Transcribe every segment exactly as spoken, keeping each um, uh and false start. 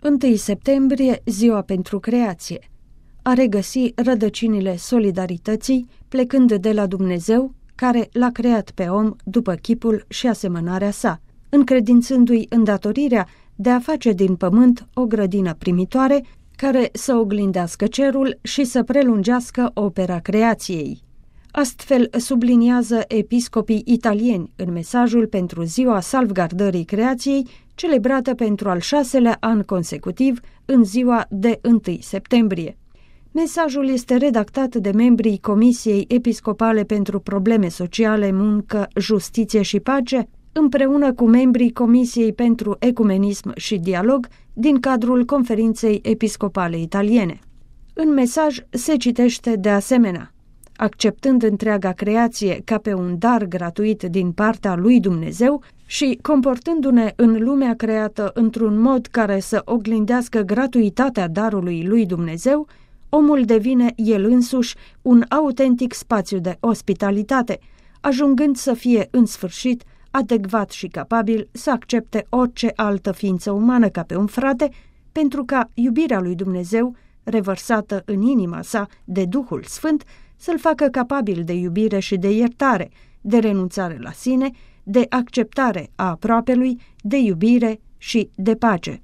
întâi septembrie, ziua pentru creație. A regăsi rădăcinile solidarității, plecând de la Dumnezeu, care l-a creat pe om după chipul și asemănarea sa, încredințându-i îndatorirea de a face din pământ o grădină primitoare care să oglindească cerul și să prelungească opera creației. Astfel subliniază episcopii italieni în mesajul pentru ziua salvgardării creației, celebrată pentru al șaselea an consecutiv în ziua de întâi septembrie. Mesajul este redactat de membrii Comisiei Episcopale pentru Probleme Sociale, Muncă, Justiție și Pace, împreună cu membrii Comisiei pentru Ecumenism și Dialog din cadrul Conferinței Episcopale Italiene. În mesaj se citește de asemenea: acceptând întreaga creație ca pe un dar gratuit din partea lui Dumnezeu și comportându-ne în lumea creată într-un mod care să oglindească gratuitatea darului lui Dumnezeu, omul devine el însuși un autentic spațiu de ospitalitate, ajungând să fie în sfârșit adecvat și capabil să accepte orice altă ființă umană ca pe un frate, pentru ca iubirea lui Dumnezeu, revărsată în inima sa de Duhul Sfânt, să-l facă capabil de iubire și de iertare, de renunțare la sine, de acceptare a aproapelui, de iubire și de pace.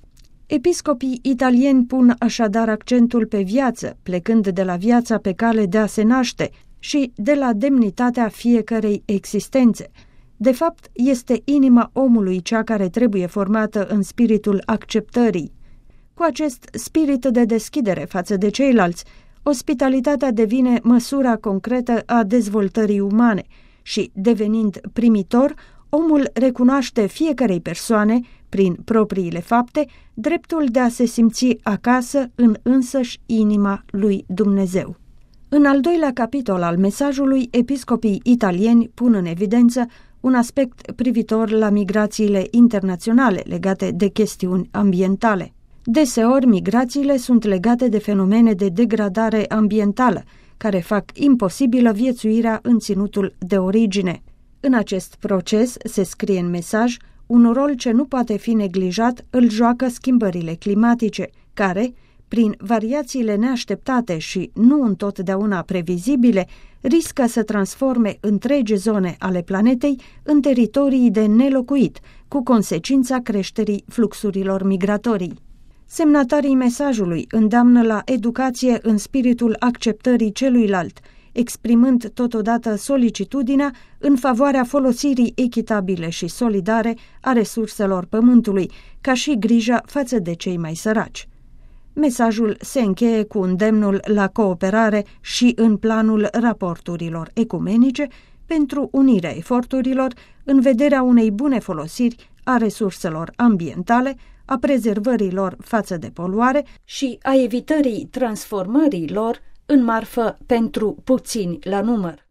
Episcopii italieni pun așadar accentul pe viață, plecând de la viața pe cale de a se naște și de la demnitatea fiecărei existențe. De fapt, este inima omului cea care trebuie formată în spiritul acceptării. Cu acest spirit de deschidere față de ceilalți, ospitalitatea devine măsura concretă a dezvoltării umane și, devenind primitor, omul recunoaște fiecarei persoane, prin propriile fapte, dreptul de a se simți acasă în însăși inima lui Dumnezeu. În al doilea capitol al mesajului, episcopii italieni pun în evidență un aspect privitor la migrațiile internaționale legate de chestiuni ambientale. Deseori, migrațiile sunt legate de fenomene de degradare ambientală, care fac imposibilă viețuirea în ținutul de origine. În acest proces, se scrie în mesaj, un rol ce nu poate fi neglijat îl joacă schimbările climatice, care, prin variațiile neașteptate și nu întotdeauna previzibile, riscă să transforme întregi zone ale planetei în teritorii de nelocuit, cu consecința creșterii fluxurilor migratorii. Semnatarii mesajului îndeamnă la educație în spiritul acceptării celuilalt, exprimând totodată solicitudinea în favoarea folosirii echitabile și solidare a resurselor pământului, ca și grija față de cei mai săraci. Mesajul se încheie cu îndemnul la cooperare și în planul raporturilor ecumenice pentru unirea eforturilor în vederea unei bune folosiri a resurselor ambientale, a prezervării lor față de poluare și a evitării transformării lor în marfă pentru puțini la număr.